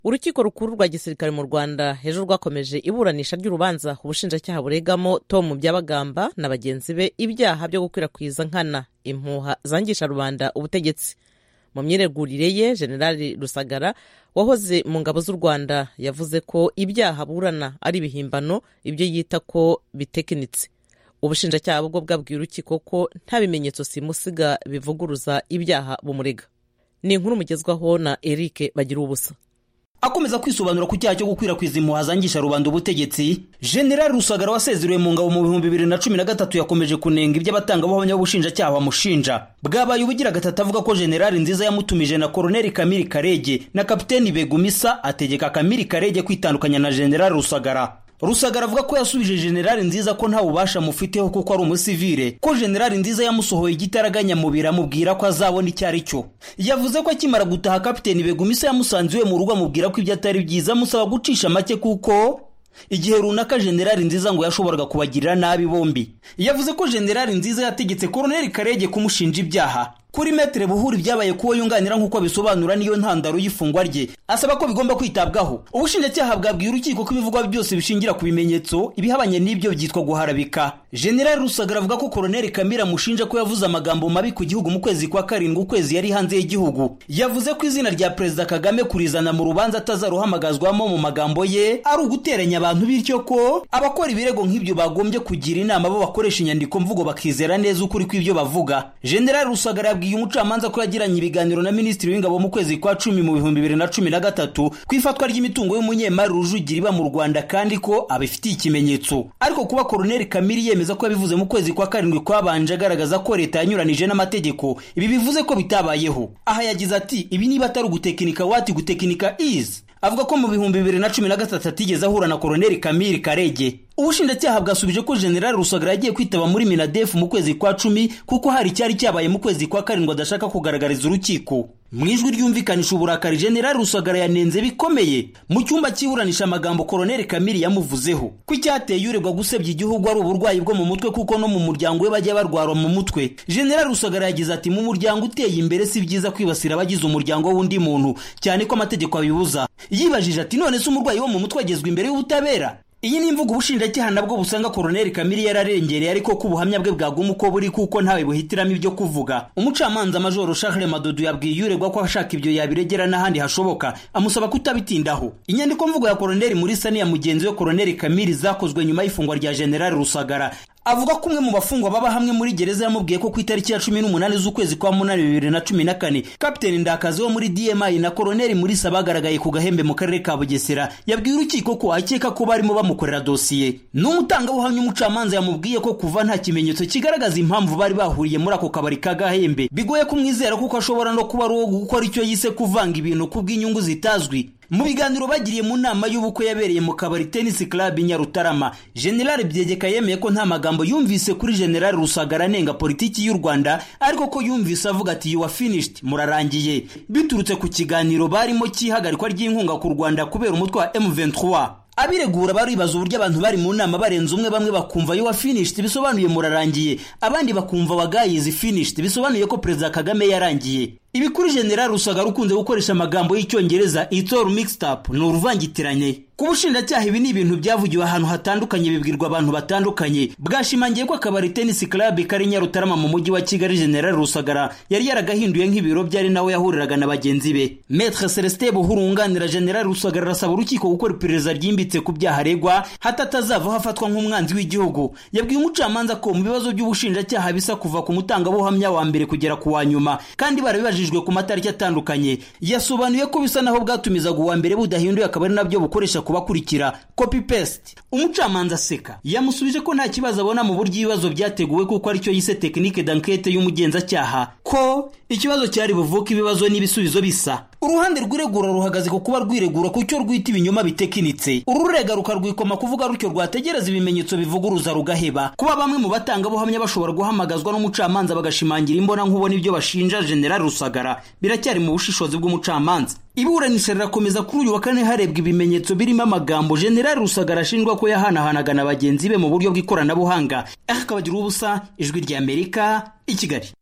urukiko rukuru rwa gisirikare mu Rwanda ejo rwakomeje iburanisha ry'urubanza ubushinjacyaha buregamo Tom Byabagamba na bagenzi be ibyaha byo gukwirakwiza nkana impuha zangisha rubanda ubutegetsi. Mu myiregurire ye, General Rusagara wahoze mu ngabo z'u Rwanda yavuze ko ibyaha burana ari ibihimbano, ibyo yita ko bitekinitse. Ubushinjacyaha bwo bwabwiye urukiko ko nta bimenyetso simusiga bivuguruza ibyaha bumurega. Ni inkuru mugezwaho na Eric Bagirubusa. Akomeza kwisobanura ku cyaha cyo gukwirakwiza impuha zangisha rubanda ubutegetsi, General Rusagara wasezerewe mu ngabo mu 2013 yakomeje kunenga iby'abatangabuhamya b'ubushinjacyaha bamushinja. Bwabaye ubugira gatatu avuga ko General Nziza yamutumije na Colonel Kamili Karege na Kapiteni Begumisa ategeka Kamili Karege kwitandukanya na General Rusagara. Rusagara avuga ko yasubije General Nziza ko nta bubasha mufiteho kuko ari umusivile, ko General Nziza yamusohoye igitaraganya mu biramubwira ko azabona icyari cyo. Yavuze ko akimara gutaha Kapiteni Begumisa yamusanziwe mu rugo amubwira ko ibyo atari byiza, musaba gucisha make kuko igihe runaka General Nziza ngo yashoboraga kubagirira nabi bombi. Yavuze ko General Nziza yategetse Colonel Karege kumushinja ibyaha. Kuri Metre Buhuri byabaye kuwo yunganira nk'uko bisobanura niyo ntandaro y'ifungwa rye, asaba ko bigomba kwitabwaho. Ubushinjacyaha bwabwiye urukiko ko ibivugwa byose bishingira ku bimenyetso, ibihabanye n'ibyo byitwa guharabika. General Rusagara avuga ko Colonel Kamira mushinja ko yavuze amagambo mabi ku gihugu mu kwezi kwa karindwi, ukwezi yari hanze y'igihugu. Yavuze ko izina rya Perezida Kagame kurizana mu rubanza atazaruhamagazwamo mu magambo ye ari uguteranya abantu, bityo ko abakora ibirego nk'ibyo bagombye kugira inama bo bakoresha inyandiko mvugo bakizera neza ukuri kw'ibyo bavuga. General Rusagara yabwiye umucamanza ko yagiranye ibiganiro na Minisitiri w'Ingabo mu kwezi kwa 10 mu 2013 ku ifatwa ry'imitungo y'umunyemari Rujugira iba mu Rwanda, kandi ko abifitiye ikimenyetso. Ariko kuba Colonel Kamili yemeza ko yabivuze mu kwezi kwa karindwi kwabanje agaragaza ko leta yanyuranije n'amategeko, ibi bivuze ko bitabayeho. Aha yagize ati ibi niba atari ugutekinika wati gutekinika is. Avuga ko mu 2013 atigeze ahura na Colonel Kamili Karege. Ubushinjacyaha bwasubije ko General Rusagara yagiye kwitaba muri Minadef mu kwezi kwa 10 kuko hari cyari cyabaye mu kwezi kwa karindwi adashaka kugaragariza urukiko. Mu ijwi ryumvikanisha uburakari, General Rusagara yanenze bikomeye mu cyumba cyiburanisha amagambo Colonel Kamili yamuvuzeho, ko icyateye uregwa gusebya igihugu ari uburwayi bwo mu mutwe kuko no mu muryango we bajya barwara mu mutwe. General Rusagara yagize ati mu muryango uteye imbere si byiza kwibasira abagize umuryango w'undi muntu, cyane ko amategeko abibuza. Yibajije ati none se umurwayi wo mu mutwe agezwe imbere y'ubutabera? Iyi ni imvugo ubushinjacyaha nabwo busanga Colonel Kamili yararengereye, ariko ko ubuhamya bwe bwaguma uko buri kuko ntawe buhitiramo ibyo kuvuga. Umucamanza Major Charles Madodo yabwiye uregwa ko ashaka ibyo yabiregera n'ahandi hashoboka, amusaba kutabitindaho. Inyandiko mvugo ya Colonel Murisa ya mugenzi we Colonel Kamili zakozwe nyuma y'ifungwa rya General Rusagara. Avuga ko umwe mu bafungwa baba hamwe muri gereza yamubwiye ko ku itariki ya 18 z'ukwezi kwa 8 2014 Kapiteni Ndakazi wo muri DMI na Colonel Murisa bagaragaye ku Gahembe mu karere ka Bugesera. Yabwiye urukiko ko akeka ko barimo bamukorera dosiye. N'umutangabuhamya umucamanza yamubwiye ko kuva nta kimenyetso kigaragaza impamvu bari bahuriye muri ako kabari ka Gahembe bigoye kumwizera kuko ashobora no kuba ari uwo gukora icyo yise kuvanga ibintu kubw'inyungu zitazwi. Mu biganiro bagiriye mu nama y'ubukwe yabereye mu kabari Tennis Club Nyarutarama, General Byegeka yemeye ko nta magambo yumvise kuri General Rusagara nenga politiki y'u Rwanda, ariko ko yumvise avuga ati you are finished, murarangiye, biturutse ku kiganiro barimo cy'ihagarikwa ry'inkunga ku Rwanda kubera umutwe wa M23. Abiregura baribaza uburyo abantu bari mu nama barenze umwe, bamwe bakumva you are finished bisobanuye murarangiye, abandi bakumva wagaye is finished bisobanuye ko Perezida Kagame yarangiye. Ibi kuri General Rusagara ukunze gukoresha amagambo y'icyongereza it's all mixed up, ni uruvangitiranye. Ku bushinjacyaha ibi ni ibintu byavugiwe ahantu hatandukanye bibwirwa abantu batandukanye. Bwashimangiye ko akabari Tennis Club kari Nyarutarama mu mujyi wa Kigali General Rusagara yari yaragahinduye nk'ibiro byari nawe yahuriraga na bagenzi be. Maître Celestin Buhuru unganira General Rusagara arasaba urukiko gukora iperereza ryimbitse ku byaha aregwa hatatazava hafatwa nk'umwanzi w'igihugu. Yabwiye umucamanza ko mu bibazo by'ubushinjacyaha bisa kuva ku mutangabuhamya wa mbere kugera ku wa nyuma, kandi barabibajijwe ku matariki atandukanye. Yasobanuye ko bisa naho bwatumizaga uwa mbere budahinduye akabari nabyo bukoresha kubakurikira copy paste. Umucamanza seka yamusubije ko nta kibazo abona mu buryo ibibazo byateguwe kuko ari cyo yise technique d'enquête y'umugenzacyaha, ko ikibazo cyari buvuka ibibazo n'ibisubizo bisa. Uruhande rw'iregura ruhagaze ku kuba rwiregura ku cyo rwita ibinyoma bitekinitse. Ururega rukarwikoma kuvuga rutyo rwategereza ibimenyetso bivuguruza rugaheba. Kuba bamwe mu batanga buhamya bashobora guhamagazwa n'umucamanza bagashimangira imbona nkubona ibyo bashinja General Rusagara biracyari mu bushishozi bw'umucamanza. Iburanisha rirakomeza kuri uyu wa kane harebwa ibimenyetso birimo amagambo General Rusagara ashinjwa ko yahanahanaga na bagenzi be mu buryo bw'ikoranabuhanga. Akabagira ubusa, Ijwi ry'Amerika, i Kigali.